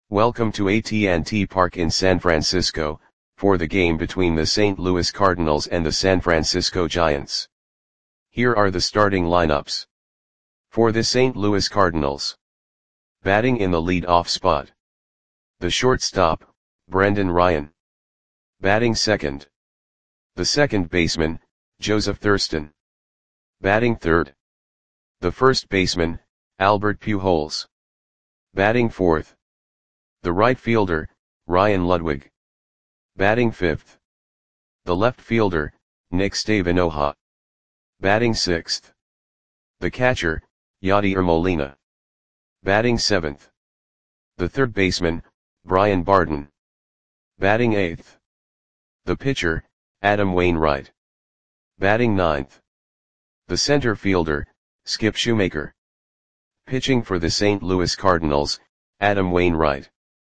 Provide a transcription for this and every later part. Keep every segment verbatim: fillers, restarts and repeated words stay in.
Welcome to A T and T Park in San Francisco, for the game between the Saint Louis Cardinals and the San Francisco Giants. Here are the starting lineups. For the Saint Louis Cardinals. Batting in the lead-off spot. The shortstop, Brendan Ryan. Batting second. The second baseman, Joseph Thurston. Batting third. The first baseman, Albert Pujols. Batting fourth. The right fielder, Ryan Ludwig. Batting fifth. The left fielder, Nick Stavinoha. Batting sixth. The catcher, Yadier Molina. Batting seventh. The third baseman, Brian Barden. Batting eighth. The pitcher, Adam Wainwright. Batting ninth. The center fielder, Skip Shoemaker. Pitching for the Saint Louis Cardinals, Adam Wainwright.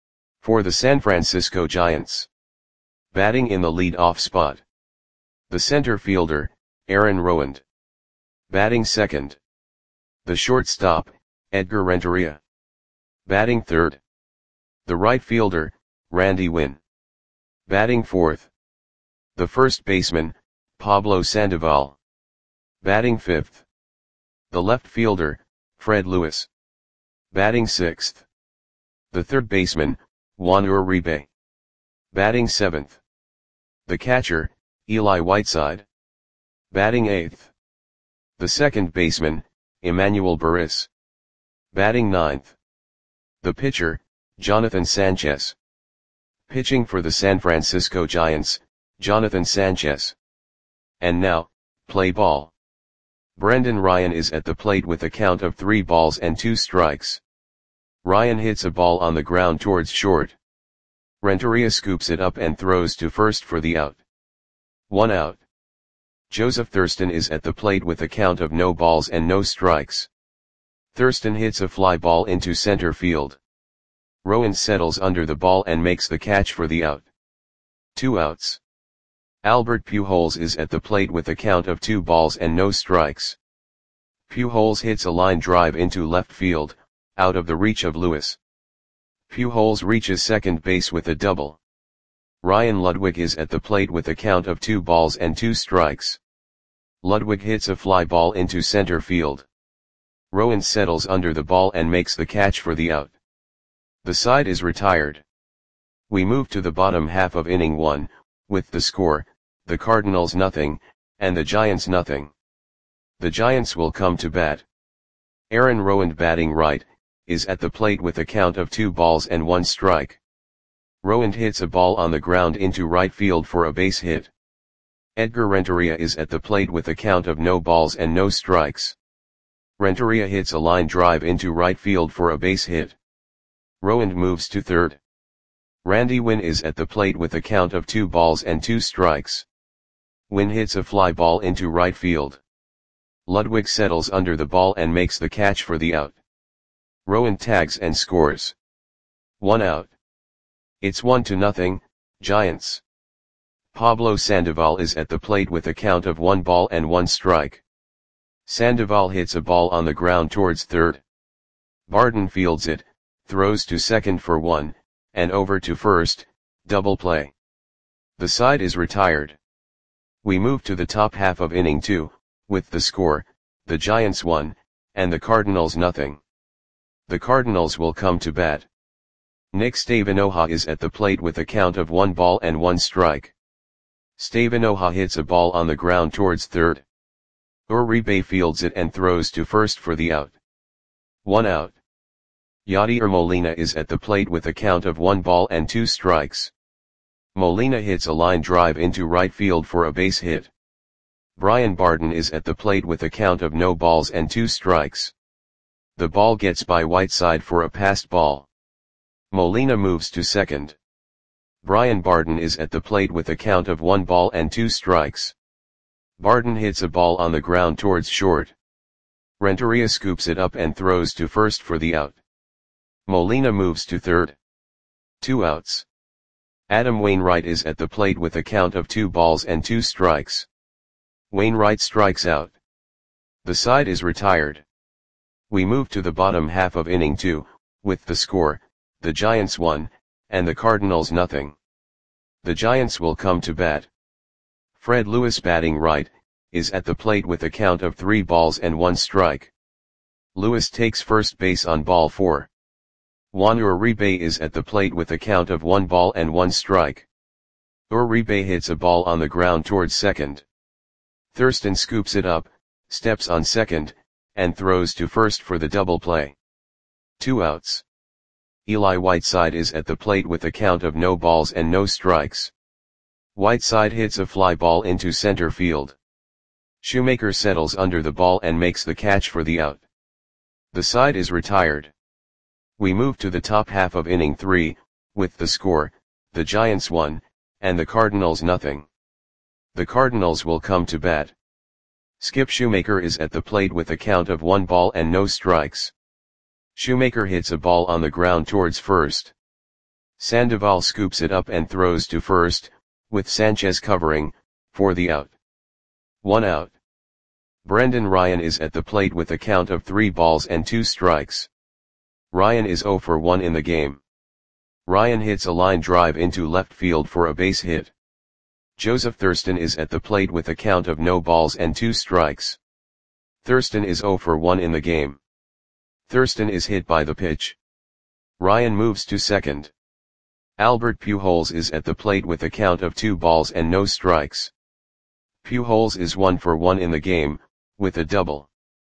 For the San Francisco Giants. Batting in the lead-off spot. The center fielder, Aaron Rowand. Batting second. The shortstop, Edgar Renteria. Batting third. The right fielder, Randy Winn. Batting fourth. The first baseman, Pablo Sandoval. Batting fifth. The left fielder, Fred Lewis. Batting sixth. The third baseman, Juan Uribe. Batting seventh. The catcher, Eli Whiteside. Batting eighth. The second baseman, Emmanuel Barris. Batting ninth. The pitcher, Jonathan Sanchez. Pitching for the San Francisco Giants, Jonathan Sanchez. And now, play ball. Brendan Ryan is at the plate with a count of three balls and two strikes. Ryan hits a ball on the ground towards short. Renteria scoops it up and throws to first for the out. One out. Joseph Thurston is at the plate with a count of no balls and no strikes. Thurston hits a fly ball into center field. Rowand settles under the ball and makes the catch for the out. Two outs. Albert Pujols is at the plate with a count of two balls and no strikes. Pujols hits a line drive into left field, out of the reach of Lewis. Pujols reaches second base with a double. Ryan Ludwig is at the plate with a count of two balls and two strikes. Ludwig hits a fly ball into center field. Rowand settles under the ball and makes the catch for the out. The side is retired. We move to the bottom half of inning one, with the score, the Cardinals nothing, and the Giants nothing. The Giants will come to bat. Aaron Rowand batting right, is at the plate with a count of two balls and one strike. Rowand hits a ball on the ground into right field for a base hit. Edgar Renteria is at the plate with a count of no balls and no strikes. Renteria hits a line drive into right field for a base hit. Rowand moves to third. Randy Winn is at the plate with a count of two balls and two strikes. Winn hits a fly ball into right field. Ludwig settles under the ball and makes the catch for the out. Rowand tags and scores. One out. It's one to nothing, Giants. Pablo Sandoval is at the plate with a count of one ball and one strike. Sandoval hits a ball on the ground towards third. Barden fields it, throws to second for one, and over to first, double play. The side is retired. We move to the top half of inning two, with the score, the Giants one, and the Cardinals nothing. The Cardinals will come to bat. Nick Stavinoha is at the plate with a count of one ball and one strike. Stavinoha hits a ball on the ground towards third. Uribe fields it and throws to first for the out. One out. Yadier Molina is at the plate with a count of one ball and two strikes. Molina hits a line drive into right field for a base hit. Brian Barden is at the plate with a count of no balls and two strikes. The ball gets by Whiteside for a passed ball. Molina moves to second. Brian Barden is at the plate with a count of one ball and two strikes. Barden hits a ball on the ground towards short. Renteria scoops it up and throws to first for the out. Molina moves to third. Two outs. Adam Wainwright is at the plate with a count of two balls and two strikes. Wainwright strikes out. The side is retired. We move to the bottom half of inning two, with the score, the Giants one, and the Cardinals nothing. The Giants will come to bat. Fred Lewis batting right, is at the plate with a count of three balls and one strike. Lewis takes first base on ball four. Juan Uribe is at the plate with a count of one ball and one strike. Uribe hits a ball on the ground towards second. Thurston scoops it up, steps on second, and throws to first for the double play. Two outs. Eli Whiteside is at the plate with a count of no balls and no strikes. Whiteside hits a fly ball into center field. Shoemaker settles under the ball and makes the catch for the out. The side is retired. We move to the top half of inning three, with the score, the Giants one, and the Cardinals nothing. The Cardinals will come to bat. Skip Shoemaker is at the plate with a count of one ball and no strikes. Shoemaker hits a ball on the ground towards first. Sandoval scoops it up and throws to first, with Sanchez covering, for the out. One out. Brendan Ryan is at the plate with a count of three balls and two strikes. Ryan is zero for one in the game. Ryan hits a line drive into left field for a base hit. Joseph Thurston is at the plate with a count of no balls and two strikes. Thurston is zero for one in the game. Thurston is hit by the pitch. Ryan moves to second. Albert Pujols is at the plate with a count of two balls and no strikes. Pujols is one for one in the game, with a double.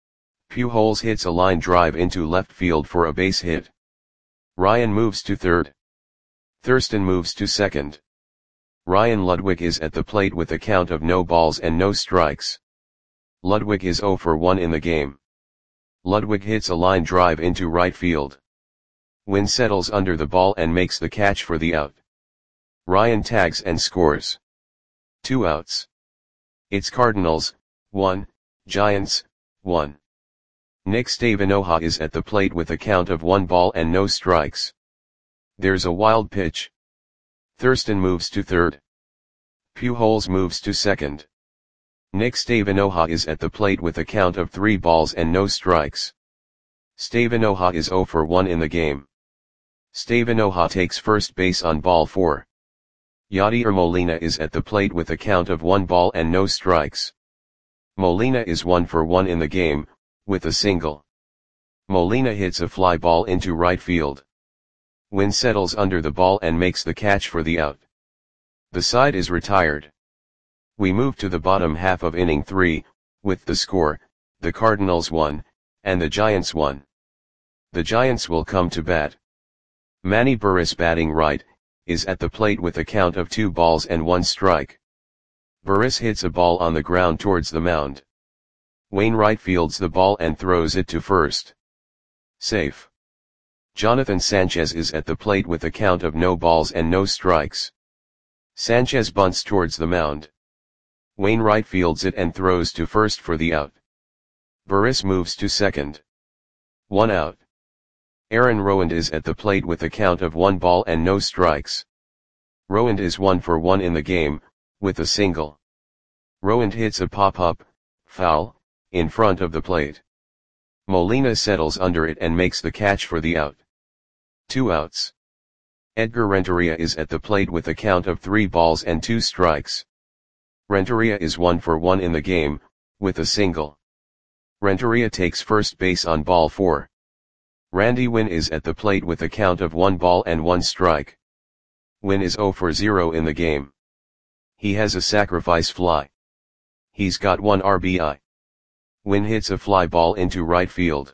Pujols hits a line drive into left field for a base hit. Ryan moves to third. Thurston moves to second. Ryan Ludwig is at the plate with a count of no balls and no strikes. Ludwig is zero for one in the game. Ludwig hits a line drive into right field. Wynn settles under the ball and makes the catch for the out. Ryan tags and scores. Two outs. It's Cardinals, one, Giants, one. Nick Stavinoha is at the plate with a count of one ball and no strikes. There's a wild pitch. Thurston moves to third. Pujols moves to second. Nick Stavinoha is at the plate with a count of three balls and no strikes. Stavinoha is zero for one in the game. Stavinoha takes first base on ball four. Yadier Molina is at the plate with a count of one ball and no strikes. Molina is one for one in the game, with a single. Molina hits a fly ball into right field. Wynn settles under the ball and makes the catch for the out. The side is retired. We move to the bottom half of inning three, with the score, the Cardinals one, and the Giants one. The Giants will come to bat. Manny Burris batting right, is at the plate with a count of two balls and one strike. Burris hits a ball on the ground towards the mound. Wainwright fields the ball and throws it to first. Safe. Jonathan Sanchez is at the plate with a count of no balls and no strikes. Sanchez bunts towards the mound. Wainwright fields it and throws to first for the out. Burris moves to second. One out. Aaron Rowand is at the plate with a count of one ball and no strikes. Rowand is one for one in the game, with a single. Rowand hits a pop-up, foul, in front of the plate. Molina settles under it and makes the catch for the out. Two outs. Edgar Renteria is at the plate with a count of three balls and two strikes. Renteria is one for one in the game, with a single. Renteria takes first base on ball four. Randy Wynn is at the plate with a count of one ball and one strike. Wynn is zero for zero in the game. He has a sacrifice fly. He's got one R B I. Wynn hits a fly ball into right field.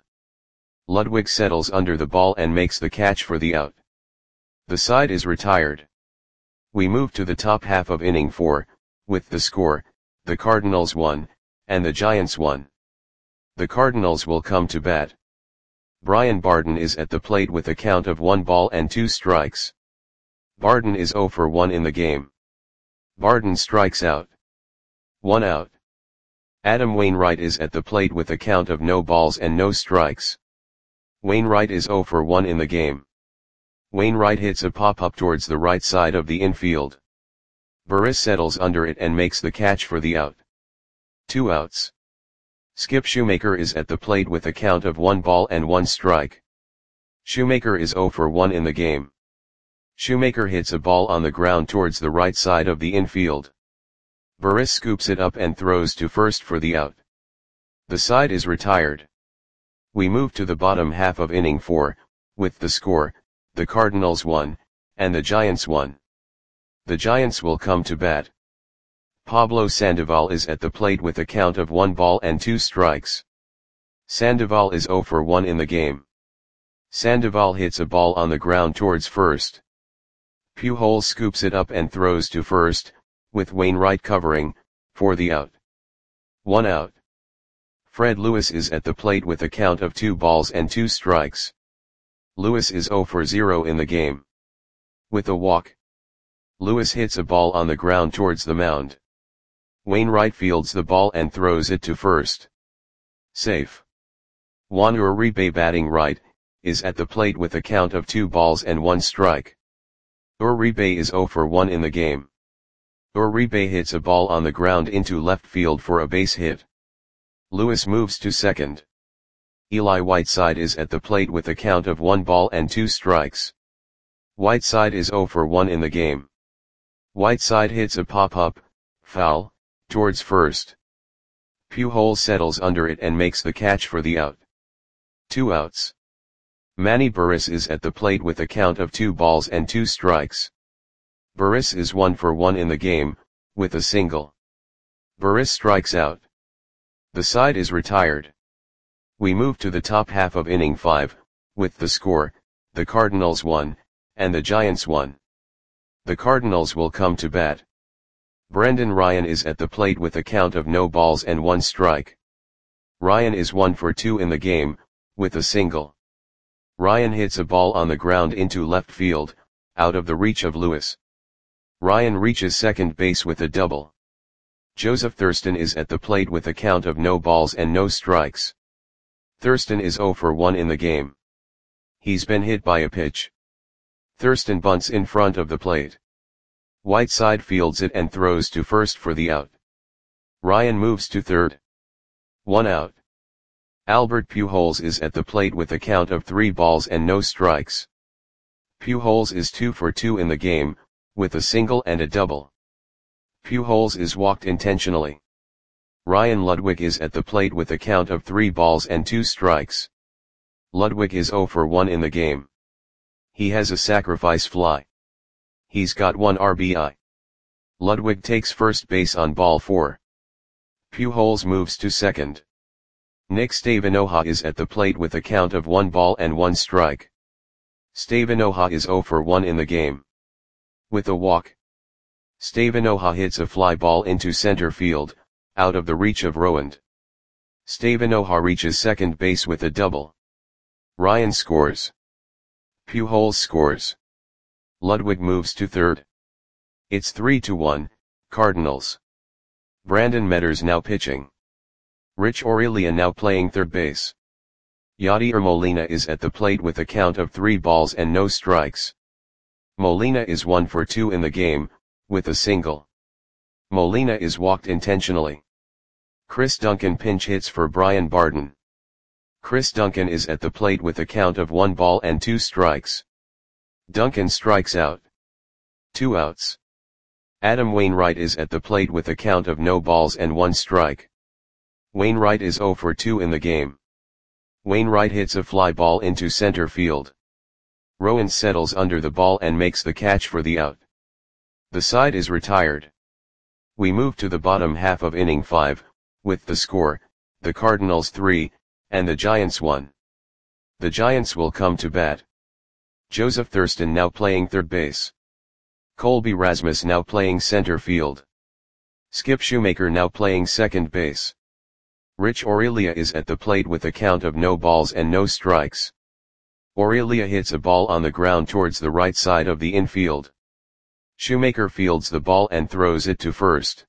Ludwig settles under the ball and makes the catch for the out. The side is retired. We move to the top half of inning four, with the score, the Cardinals one, and the Giants one. The Cardinals will come to bat. Brian Barden is at the plate with a count of one ball and two strikes. Barden is zero for one in the game. Barden strikes out. One out. Adam Wainwright is at the plate with a count of no balls and no strikes. Wainwright is zero for one in the game. Wainwright hits a pop-up towards the right side of the infield. Burris settles under it and makes the catch for the out. Two outs. Skip Shoemaker is at the plate with a count of one ball and one strike. Shoemaker is zero for one in the game. Shoemaker hits a ball on the ground towards the right side of the infield. Burris scoops it up and throws to first for the out. The side is retired. We move to the bottom half of inning four, with the score, the Cardinals won, and the Giants won. The Giants will come to bat. Pablo Sandoval is at the plate with a count of one ball and two strikes. Sandoval is zero for one in the game. Sandoval hits a ball on the ground towards first. Pujols scoops it up and throws to first, with Wainwright covering, for the out. One out. Fred Lewis is at the plate with a count of two balls and two strikes. Lewis is zero for zero in the game. With a walk. Lewis hits a ball on the ground towards the mound. Wainwright fields the ball and throws it to first. Safe. Juan Uribe, batting right, is at the plate with a count of two balls and one strike. Uribe is zero for one in the game. Uribe hits a ball on the ground into left field for a base hit. Lewis moves to second. Eli Whiteside is at the plate with a count of one ball and two strikes. Whiteside is zero for one in the game. Whiteside hits a pop-up, foul, towards first. Pujols settles under it and makes the catch for the out. Two outs. Manny Burris is at the plate with a count of two balls and two strikes. Burris is one for one in the game, with a single. Burris strikes out. The side is retired. We move to the top half of inning five, with the score, the Cardinals won, and the Giants won. The Cardinals will come to bat. Brendan Ryan is at the plate with a count of no balls and one strike. Ryan is one for two in the game, with a single. Ryan hits a ball on the ground into left field, out of the reach of Lewis. Ryan reaches second base with a double. Joseph Thurston is at the plate with a count of no balls and no strikes. Thurston is zero for one in the game. He's been hit by a pitch. Thurston bunts in front of the plate. Whiteside fields it and throws to first for the out. Ryan moves to third. One out. Albert Pujols is at the plate with a count of three balls and no strikes. Pujols is two for two in the game, with a single and a double. Pujols is walked intentionally. Ryan Ludwig is at the plate with a count of three balls and two strikes. Ludwig is zero for one in the game. He has a sacrifice fly. He's got one R B I. Ludwig takes first base on ball four. Pujols moves to second. Nick Stavinoha is at the plate with a count of one ball and one strike. Stavinoha is zero for one in the game. With a walk. Stavinoha hits a fly ball into center field, out of the reach of Rowand. Stavinoha reaches second base with a double. Ryan scores. Pujols scores. Ludwig moves to third. It's three to one, Cardinals. Brandon Metters now pitching. Rich Aurelia now playing third base. Yadier Molina is at the plate with a count of three balls and no strikes. Molina is one for two in the game, with a single. Molina is walked intentionally. Chris Duncan pinch hits for Brian Barden. Chris Duncan is at the plate with a count of one ball and two strikes. Duncan strikes out. Two outs. Adam Wainwright is at the plate with a count of no balls and one strike. Wainwright is zero for two in the game. Wainwright hits a fly ball into center field. Rowan settles under the ball and makes the catch for the out. The side is retired. We move to the bottom half of inning five, with the score, the Cardinals three, and the Giants one. The Giants will come to bat. Joseph Thurston now playing third base. Colby Rasmus now playing center field. Skip Shoemaker now playing second base. Rich Aurelia is at the plate with a count of no balls and no strikes. Aurelia hits a ball on the ground towards the right side of the infield. Shoemaker fields the ball and throws it to first.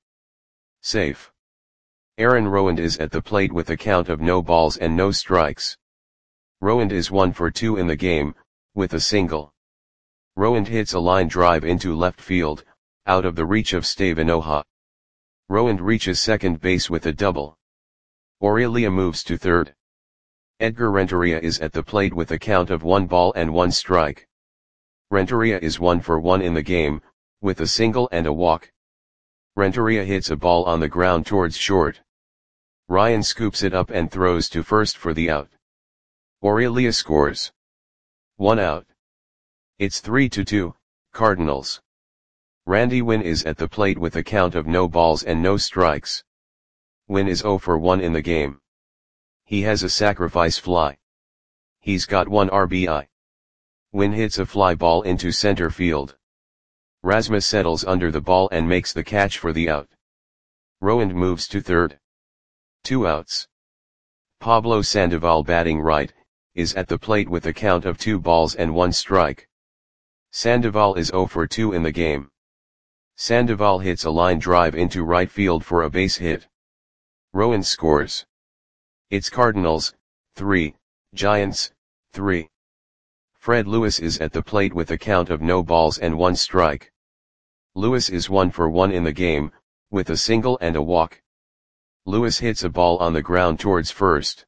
Safe. Aaron Rowand is at the plate with a count of no balls and no strikes. Rowand is one for two in the game, with a single. Rowand hits a line drive into left field, out of the reach of Stavinoha. Rowand reaches second base with a double. Aurelia moves to third. Edgar Renteria is at the plate with a count of one ball and one strike. Renteria is one for one in the game, with a single and a walk. Renteria hits a ball on the ground towards short. Ryan scoops it up and throws to first for the out. Aurelia scores. One out. It's three to two, Cardinals. Randy Winn is at the plate with a count of no balls and no strikes. Winn is zero for one in the game. He has a sacrifice fly. He's got one R B I. Winn hits a fly ball into center field. Rasmus settles under the ball and makes the catch for the out. Rowand moves to third. Two outs. Pablo Sandoval, batting right, is at the plate with a count of two balls and one strike. Sandoval is zero for two in the game. Sandoval hits a line drive into right field for a base hit. Rowand scores. It's Cardinals, three, Giants, three. Fred Lewis is at the plate with a count of no balls and one strike. Lewis is one for one in the game, with a single and a walk. Lewis hits a ball on the ground towards first.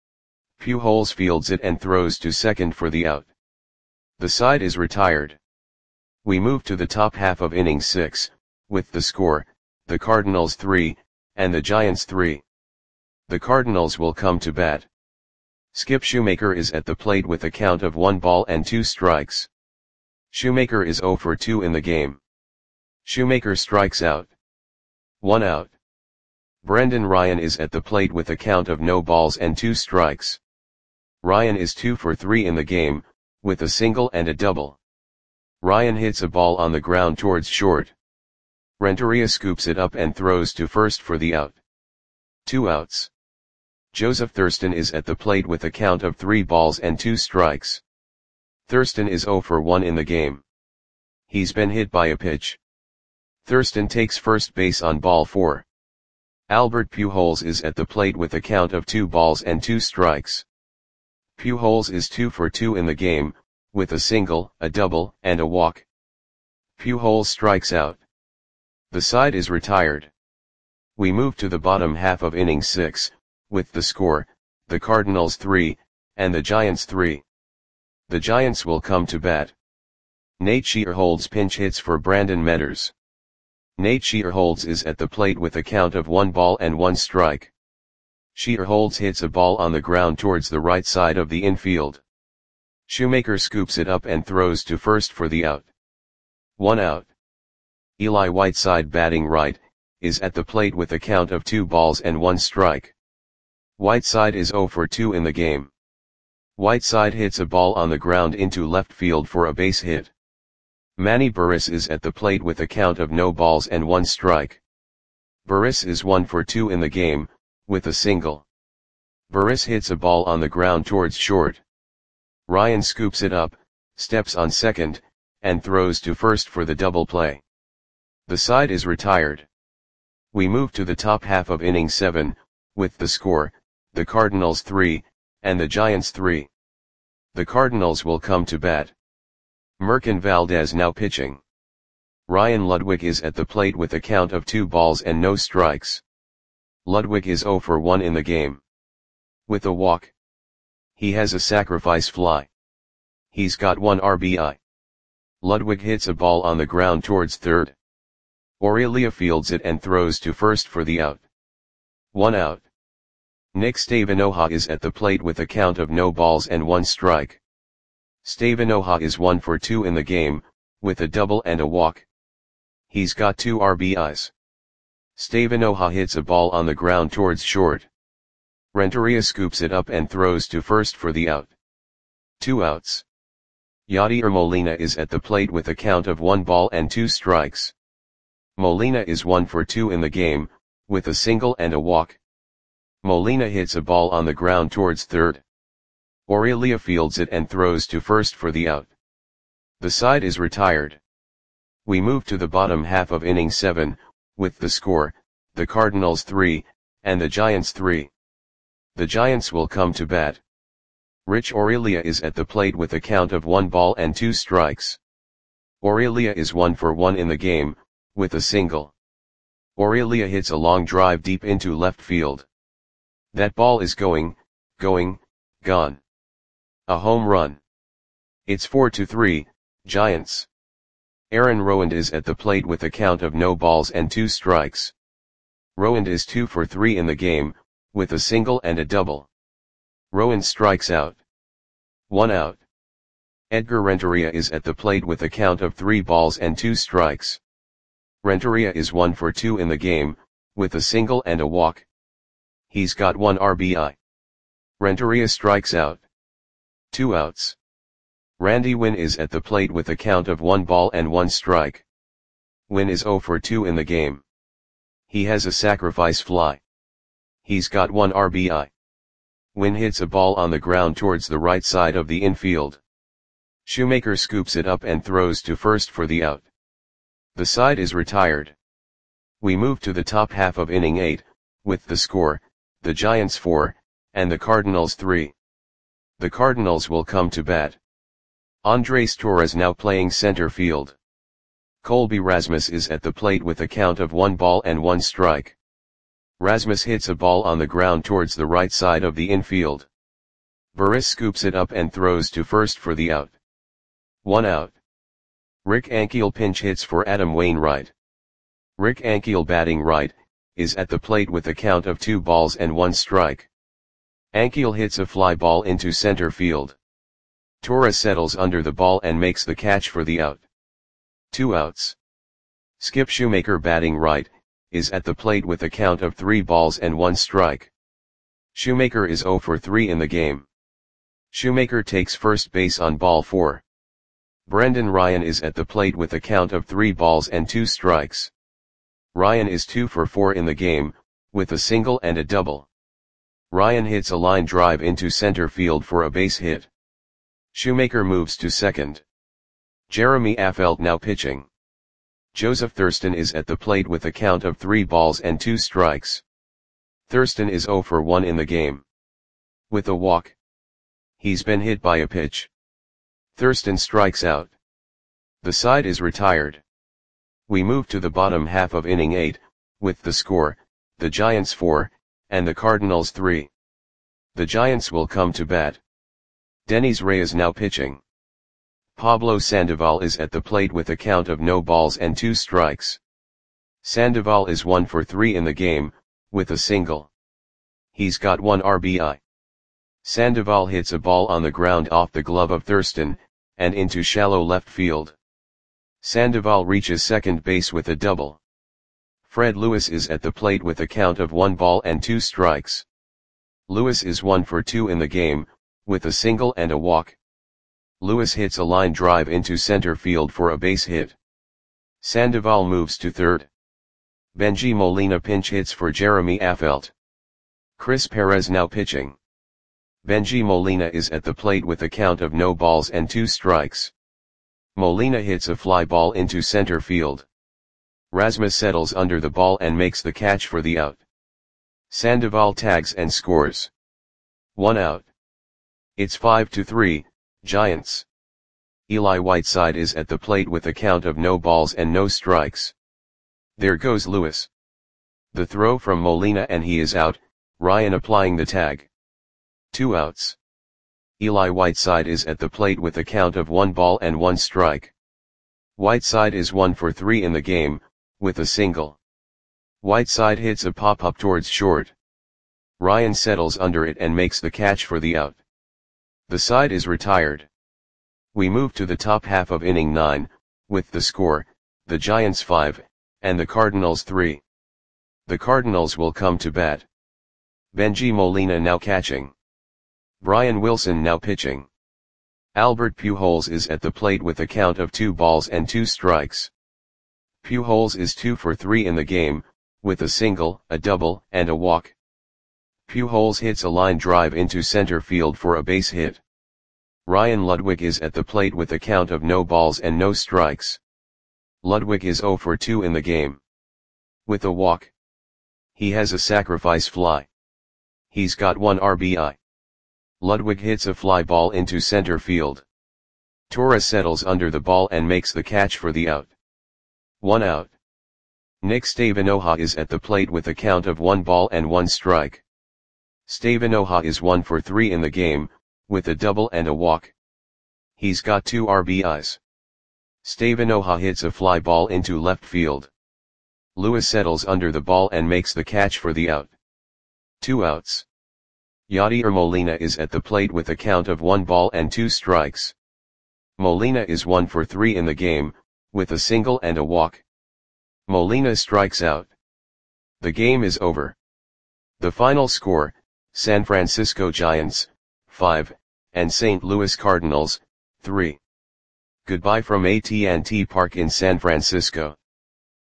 Pujols fields it and throws to second for the out. The side is retired. We move to the top half of inning six, with the score, the Cardinals three, and the Giants three. The Cardinals will come to bat. Skip Schumaker is at the plate with a count of one ball and two strikes. Schumaker is zero for two in the game. Schumaker strikes out. One out. Brendan Ryan is at the plate with a count of no balls and two strikes. Ryan is two for three in the game, with a single and a double. Ryan hits a ball on the ground towards short. Renteria scoops it up and throws to first for the out. Two outs. Joseph Thurston is at the plate with a count of three balls and two strikes. Thurston is zero for one in the game. He's been hit by a pitch. Thurston takes first base on ball four. Albert Pujols is at the plate with a count of two balls and two strikes. Pujols is two for two in the game, with a single, a double, and a walk. Pujols strikes out. The side is retired. We move to the bottom half of inning six, with the score, the Cardinals three, and the Giants three. The Giants will come to bat. Nate Shearholds pinch hits for Brandon Metters. Nate Shearholds is at the plate with a count of one ball and one strike. Shearholds hits a ball on the ground towards the right side of the infield. Schumaker scoops it up and throws to first for the out. One out. Eli Whiteside, batting right, is at the plate with a count of two balls and one strike. Whiteside is zero for two in the game. Whiteside hits a ball on the ground into left field for a base hit. Manny Burris is at the plate with a count of no balls and one strike. Burris is one for two in the game, with a single. Burris hits a ball on the ground towards short. Ryan scoops it up, steps on second, and throws to first for the double play. The side is retired. We move to the top half of inning seven, with the score, the Cardinals three, and the Giants three. The Cardinals will come to bat. Merkin Valdez now pitching. Ryan Ludwig is at the plate with a count of two balls and no strikes. Ludwig is zero for one in the game. With a walk. He has a sacrifice fly. He's got one R B I. Ludwig hits a ball on the ground towards third. Aurelia fields it and throws to first for the out. One out. Nick Stavinoha is at the plate with a count of no balls and one strike. Stavinoha is one for two in the game, with a double and a walk. He's got two R B Is. Stavinoha hits a ball on the ground towards short. Renteria scoops it up and throws to first for the out. Two outs. Yadier Molina is at the plate with a count of one ball and two strikes. Molina is one for two in the game, with a single and a walk. Molina hits a ball on the ground towards third. Aurelia fields it and throws to first for the out. The side is retired. We move to the bottom half of inning seven, with the score, the Cardinals three, and the Giants three. The Giants will come to bat. Rich Aurelia is at the plate with a count of one ball and two strikes. Aurelia is one for one in the game, with a single. Aurelia hits a long drive deep into left field. That ball is going, going, gone. A home run. It's four to three, Giants. Aaron Rowand is at the plate with a count of no balls and two strikes. Rowand is two for three in the game, with a single and a double. Rowand strikes out. One out. Edgar Renteria is at the plate with a count of three balls and two strikes. Renteria is one for two in the game, with a single and a walk. He's got one R B I. Renteria strikes out. Two outs. Randy Winn is at the plate with a count of one ball and one strike. Winn is zero for two in the game. He has a sacrifice fly. He's got one R B I. Winn hits a ball on the ground towards the right side of the infield. Shoemaker scoops it up and throws to first for the out. The side is retired. We move to the top half of inning eight, with the score, the Giants four, and the Cardinals three. The Cardinals will come to bat. Andres Torres now playing center field. Colby Rasmus is at the plate with a count of one ball and one strike. Rasmus hits a ball on the ground towards the right side of the infield. Burris scoops it up and throws to first for the out. One out. Rick Ankiel pinch hits for Adam Wainwright. Rick Ankiel, batting right, is at the plate with a count of two balls and one strike. Ankiel hits a fly ball into center field. Torres settles under the ball and makes the catch for the out. Two outs. Skip Shoemaker, batting right, is at the plate with a count of three balls and one strike. Shoemaker is zero for three in the game. Shoemaker takes first base on ball four. Brendan Ryan is at the plate with a count of three balls and two strikes. Ryan is two for four in the game, with a single and a double. Ryan hits a line drive into center field for a base hit. Shoemaker moves to second. Jeremy Affeldt now pitching. Joseph Thurston is at the plate with a count of three balls and two strikes. Thurston is zero for one in the game. With a walk. He's been hit by a pitch. Thurston strikes out. The side is retired. We move to the bottom half of inning eight, with the score, the Giants four, and the Cardinals three. The Giants will come to bat. Denis Reyes now pitching. Pablo Sandoval is at the plate with a count of no balls and two strikes. Sandoval is one for three in the game, with a single. He's got one R B I. Sandoval hits a ball on the ground off the glove of Thurston, and into shallow left field. Sandoval reaches second base with a double. Fred Lewis is at the plate with a count of one ball and two strikes. Lewis is one for two in the game, with a single and a walk. Lewis hits a line drive into center field for a base hit. Sandoval moves to third. Benji Molina pinch hits for Jeremy Affeldt. Chris Perez now pitching. Benji Molina is at the plate with a count of no balls and two strikes. Molina hits a fly ball into center field. Rasmus settles under the ball and makes the catch for the out. Sandoval tags and scores. One out. It's five to three, Giants. Eli Whiteside is at the plate with a count of no balls and no strikes. There goes Lewis. The throw from Molina and he is out, Ryan applying the tag. Two outs. Eli Whiteside is at the plate with a count of one ball and one strike. Whiteside is one for three in the game, with a single. Whiteside hits a pop-up towards short. Ryan settles under it and makes the catch for the out. The side is retired. We move to the top half of inning nine, with the score, the Giants five, and the Cardinals three. The Cardinals will come to bat. Benji Molina now catching. Brian Wilson now pitching. Albert Pujols is at the plate with a count of two balls and two strikes. Pujols is two for three in the game, with a single, a double, and a walk. Pujols hits a line drive into center field for a base hit. Ryan Ludwig is at the plate with a count of no balls and no strikes. Ludwig is zero for two in the game. With a walk. He has a sacrifice fly. He's got one R B I. Ludwig hits a fly ball into center field. Torres settles under the ball and makes the catch for the out. One out. Nick Stavinoha is at the plate with a count of one ball and one strike. Stevanoha is one for three in the game, with a double and a walk. He's got two R B Is. Stevanoha hits a fly ball into left field. Lewis settles under the ball and makes the catch for the out. Two outs. Yadier Molina is at the plate with a count of one ball and two strikes. Molina is one for three in the game, with a single and a walk. Molina strikes out. The game is over. The final score, San Francisco Giants, five, and Saint Louis Cardinals, three. Goodbye from A T and T Park in San Francisco.